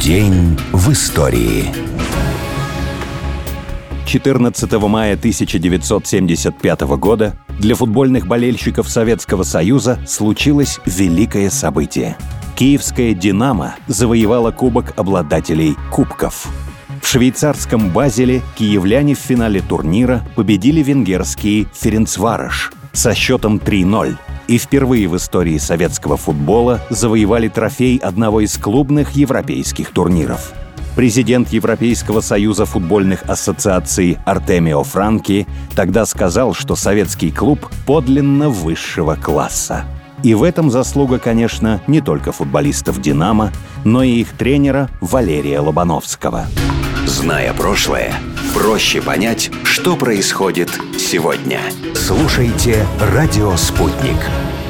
День в истории. 14 мая 1975 года для футбольных болельщиков Советского Союза случилось великое событие. Киевская «Динамо» завоевала Кубок обладателей кубков. В швейцарском Базеле киевляне в финале турнира победили венгерский «Ференцварош» со счетом 3-0 и впервые в истории советского футбола завоевали трофей одного из клубных европейских турниров. Президент Европейского союза футбольных ассоциаций Артемио Франки тогда сказал, что советский клуб подлинно высшего класса. И в этом заслуга, конечно, не только футболистов «Динамо», но и их тренера Валерия Лобановского. Зная прошлое, проще понять, что происходит сегодня. Слушайте «Радио Спутник».